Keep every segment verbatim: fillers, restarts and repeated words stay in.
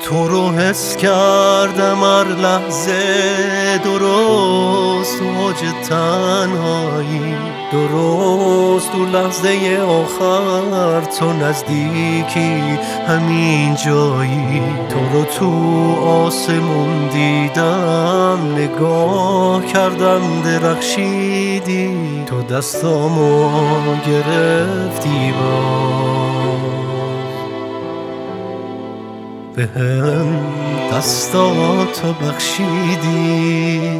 تو رو حس کردم هر لحظه درست تو اوج تنهایی، درست تو لحظه آخر تو نزدیکی همین جایی. تو رو تو آسمون دیدم، نگاه کردم درخشیدی، تو دستامو گرفتی باز بهم دستاتو بخشیدی.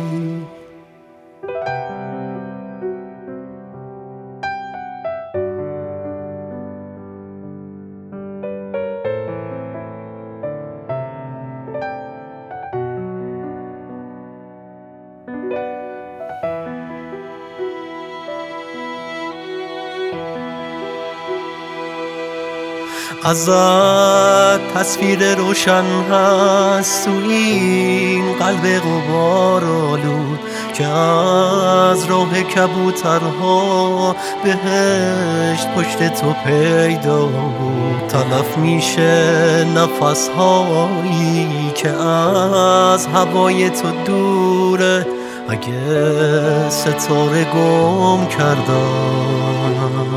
ازت تصویر روشن هست تو این قلب غبارآلود که از راه کبوترها بهشت پشت تو پیدا بود. تلف میشه نفسهایی که از هوای تو دوره، اگه ستاره گم کردم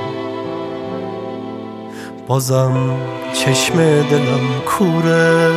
بازم چشم دلم کوره.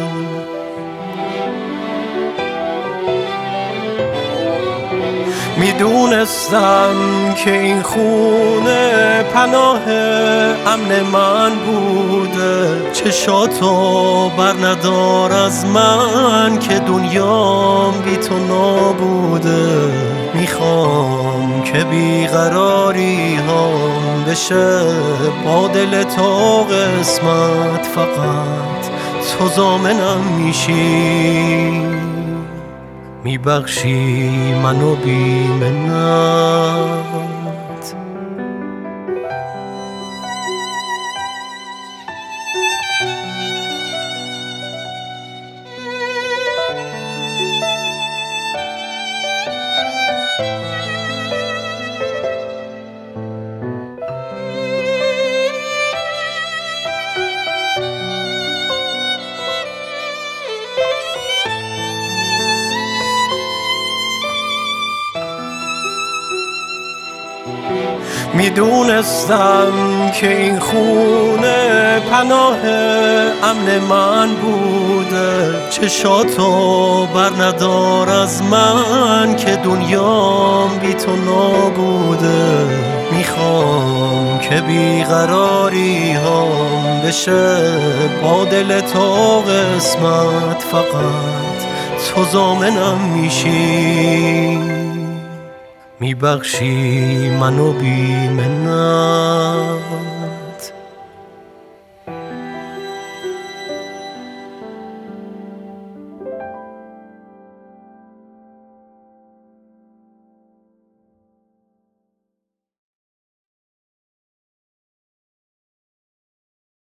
میدونستم که این خونه پناه امن من بوده، چشاتو بر ندار از من که دنیام بی تو نابوده. میخوام که بیقراری هم بشه با دل تو قسمت، فقط تو ضامنم میشی، میبخشی منو بی منت. میدونستم که این خونه پناه امن من بوده، چشاتو بر ندار از من که دنیام بی تو نابوده. میخوام که بیقراری هم بشه با دل تو قسمت، فقط تو ضامنم میشی، میبخشی منو بی منت.